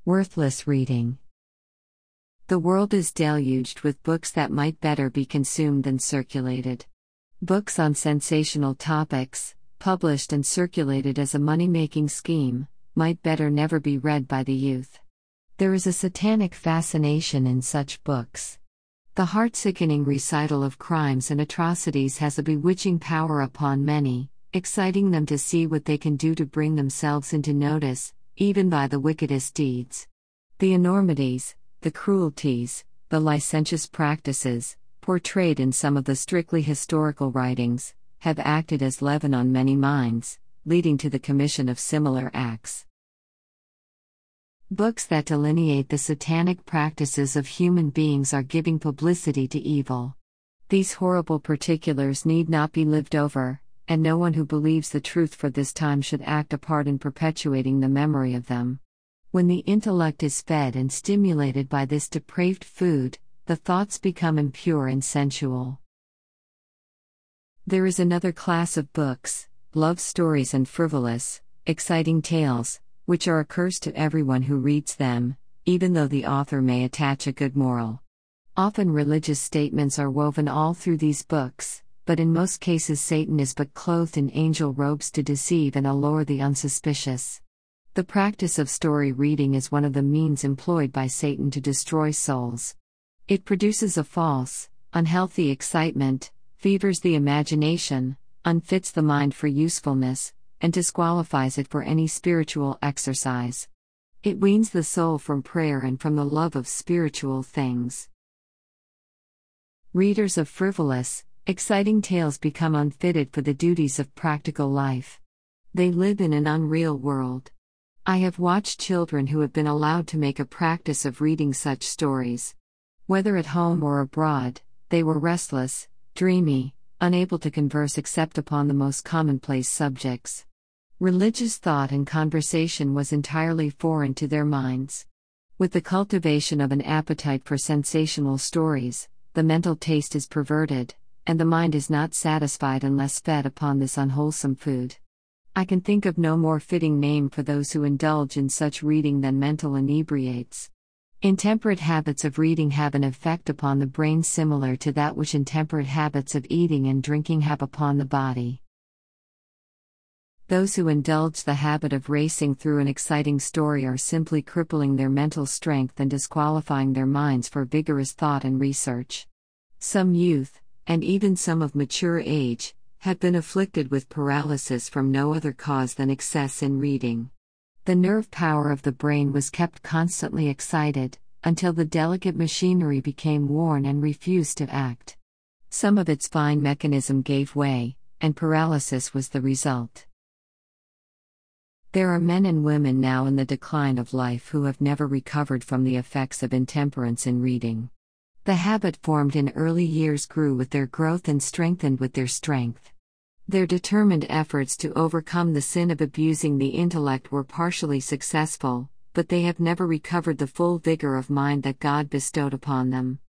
Worthless reading. The world is deluged with books that might better be consumed than circulated. Books on sensational topics, published and circulated as a money-making scheme, might better never be read by the youth. There is a satanic fascination in such books. The heart-sickening recital of crimes and atrocities has a bewitching power upon many, exciting them to see what they can do to bring themselves into notice, even by the wickedest deeds. The enormities, the cruelties, the licentious practices, portrayed in some of the strictly historical writings, have acted as leaven on many minds, leading to the commission of similar acts. Books that delineate the satanic practices of human beings are giving publicity to evil. These horrible particulars need not be lived over, and no one who believes the truth for this time should act a part in perpetuating the memory of them. When the intellect is fed and stimulated by this depraved food, the thoughts become impure and sensual. There is another class of books, love stories and frivolous, exciting tales, which are a curse to everyone who reads them, even though the author may attach a good moral. Often religious statements are woven all through these books, but in most cases Satan is but clothed in angel robes to deceive and allure the unsuspicious. The practice of story reading is one of the means employed by Satan to destroy souls. It produces a false, unhealthy excitement, fevers the imagination, unfits the mind for usefulness, and disqualifies it for any spiritual exercise. It weans the soul from prayer and from the love of spiritual things. Readers of frivolous, exciting tales become unfitted for the duties of practical life. They live in an unreal world. I have watched children who have been allowed to make a practice of reading such stories. Whether at home or abroad, they were restless, dreamy, unable to converse except upon the most commonplace subjects. Religious thought and conversation was entirely foreign to their minds. With the cultivation of an appetite for sensational stories, the mental taste is perverted, and the mind is not satisfied unless fed upon this unwholesome food. I can think of no more fitting name for those who indulge in such reading than mental inebriates. Intemperate habits of reading have an effect upon the brain similar to that which intemperate habits of eating and drinking have upon the body. Those who indulge the habit of racing through an exciting story are simply crippling their mental strength and disqualifying their minds for vigorous thought and research. Some youth, and even some of mature age, have been afflicted with paralysis from no other cause than excess in reading. The nerve power of the brain was kept constantly excited, until the delicate machinery became worn and refused to act. Some of its fine mechanism gave way, and paralysis was the result. There are men and women now in the decline of life who have never recovered from the effects of intemperance in reading. The habit formed in early years grew with their growth and strengthened with their strength. Their determined efforts to overcome the sin of abusing the intellect were partially successful, but they have never recovered the full vigor of mind that God bestowed upon them.